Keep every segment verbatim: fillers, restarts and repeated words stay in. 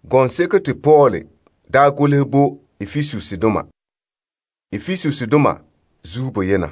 Gonseke ti Paul da gulhe bo Ephesus duma. Ephesus duma zubo yena.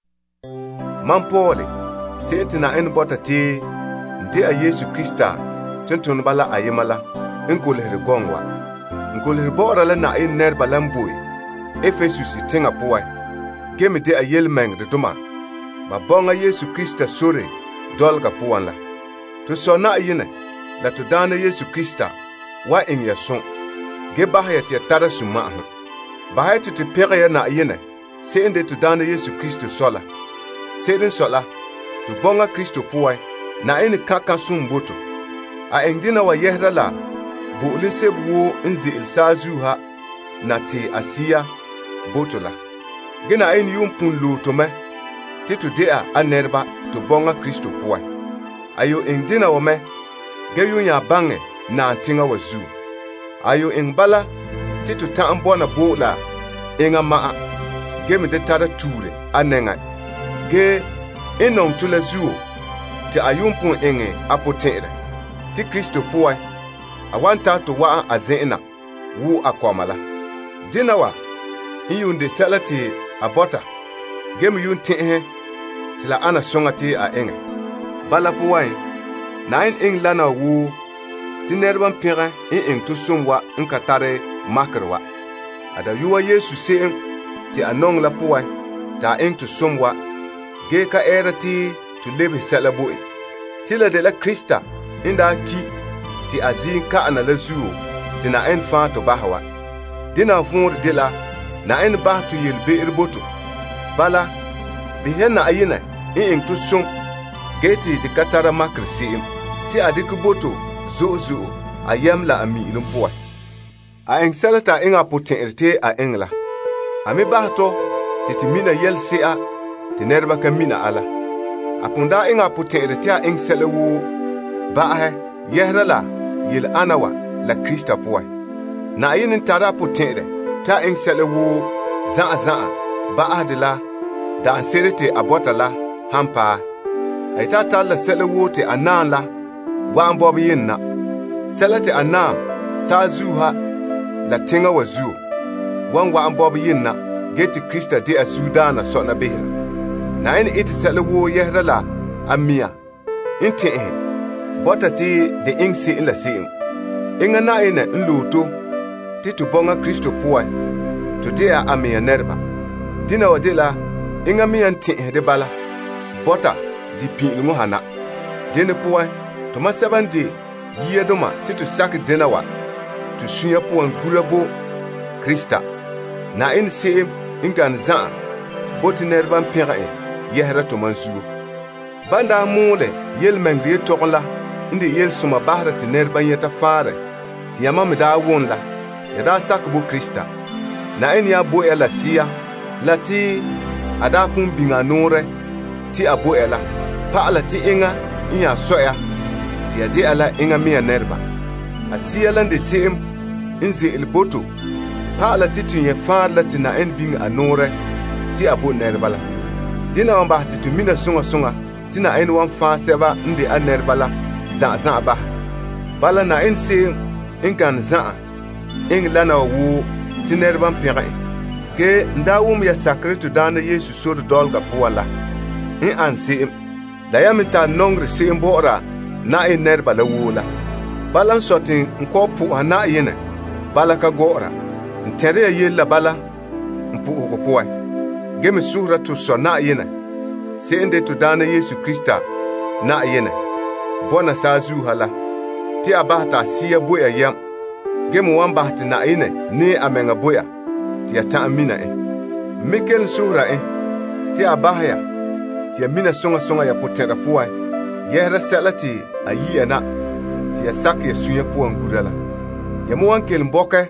Man Paul senti na en bota te nte a Yesu Krista tuntun bala ayemala en gulhe gongwa. Ngulhe bora la na en ner balambui. Ephesus tinga poa. Gemi de a yelmeng de duma. Ba bonga Yesu Krista sore dolga poan la. To so na yene la to dana Yesu Krista wa in ya son ge bahaya ti tada suma ha bahaya ti pega ya na yene se ende to dana Yesu Kristo sola se den sola to bonga Kristo poa na ene kaka sum boto a endina wa yehra la bu ulin se bu inzi ilsazu ha na ti asia boto la gina en yum pun luto me ti to dea anerba to bonga Kristo poa ayo endina wa me ge yunya bange na tinga wazu ayo in bala titu ta ambona bola inga maa ge mi de tada ture anenga ge inom tula zuo ti ayumpun enge apotere ti Kristo poa awanta to wa azena wu akwamala dinawa iyunde salati abota ge mi yun tinhe tila ana songati a enge bala poa nine englana wu ti nerban pere in in to sumwa in katare makrwa ada yuwa Yesu se ti anong la poa ta in to sumwa ge ka erati to lebe salabo ti la de la Krista inda ki ti azin ka ana la zuo ti na en fa to bahwa dina fur de la na en ba to yelbe irboto bala bi hena ayina in in to sum ge ti di katara makrsi ti adiku boto Zozo a yamla a mi ilum poa. A eng salata inga potente a engla. A mi bato titi mina yel sea ti nerba ka mina ala. A punda inga potente a eng salawu baahe yehra la yel anawa la Krista poa. Na yin tara potente ta eng salawu zaa zaa baahe de la da anserete abota la hampa. A ita ta la salawu te anan la wa ambob yinna salati anam sazuha la tinga wazu wan wa ambob yinna geti Krista de azudana sona behra na ene iti salawo yehra la amia inte eh botati de ingsi in la sim inga na ene nluto titu bonga Kristo poa to de a amia nerba dina wadela inga mian tin de bala bota di pingu hana dene poa to ma sabande yiye doma titu sak denawa to sunya poan gurabo Krista na in se ingan za botinerban pere yehra to mansu banda mole yel mangri tokola inde yel suma bahra ti nerban yeta fare ti yama mi da won la yada sak bo Krista na in ya bo ela sia lati ada pun binga nore ti abo ela pa ala ti inga inya soya ti ade ala inga miya nerba asiya lande sim inze ilboto pa ala titun ye fa lati na en bing anore ti abo nerba la dina wamba titu mina sunga sunga tina en wan fa seba inde a nerba la za za ba bala na en sim ingan za ing lana wu ti nerban pere ge ndawum ya sakretu dana Yesu sor dolga poala in an sim la yamita nongre sim bora na in nerba la wula balan sotin nko pu ana yene balaka gora ntere yella bala mpu ko poa gemi sura tu so na yene se ende tu dana Yesu Krista na yene bona sazu hala ti abata siya boya yam gemi wamba ti na yene ni amenga boya ti ata amina e mikel sura e ti abahya ti amina songa songa ya potera poa yehra salati ayina ti ya sak ya sunya po ngurala ya mo wankel mboke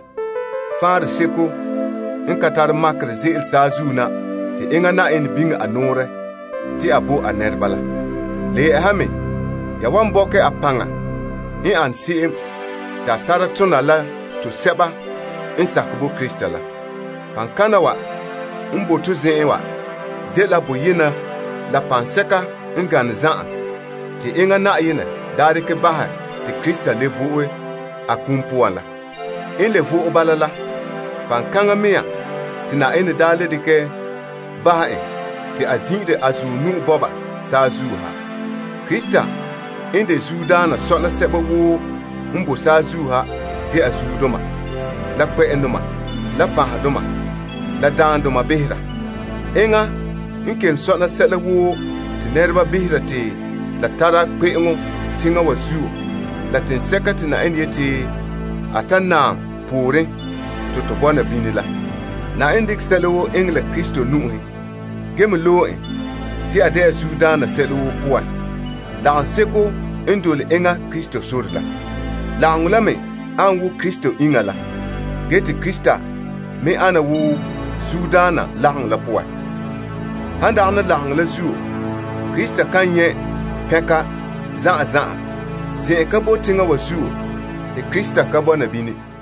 far seko in katar makre zil sazuna ti inga na en bing anore ti abo anerbala le ahame ya wan mboke apanga in an sim ta taratuna la to seba in sakbo kristala pankana wa mboto zewa de la boyina la panseka ngan zaa ti inga na yina dari ke baha ti Krista levuwe a kũum pʋgã la. In le vʋʋg bala la, pãn-kãngã mea tɩ na-ẽnd daa le dɩkɛ bas ẽ tɩ a zĩ'de a zuu nug bɔba saazuu ha. Krista n de zuu-daanã sõ'na sɛba woo n bo saazuu ha de a zuuduma, la kpɛ'enduma, la pãsduma, la daanduma besda. Ẽngã n ken sõ'na sɛla woo tɩ nɛrba bisda tɩ la tara kpe'engo tɩngã wa zuo, la tẽn-sɛka tɩ na-ẽnd yetɩ a tar naam poorẽ tɩ tɩ bɔna bĩni la. Na-ẽnd dɩk sɛla woo ẽng la Kristo nu'usẽ, gem loogẽ tɩ a de a zuu-daanã sɛla woo pʋgẽ. Lagem-seko n dol ẽngã Kristo sor la. Lagem lame ãn wʋ Kristo ĩngã la, ge tɩ Krista me ana wʋ zuu-daanã lagem la pʋgẽ. Sãn dag ne lagem la zuo, Krista kan yẽ pẽka zã'a-zã'a, zẽ ka bo tẽngã wa zuo tɩ Krista ka bɔna bĩni.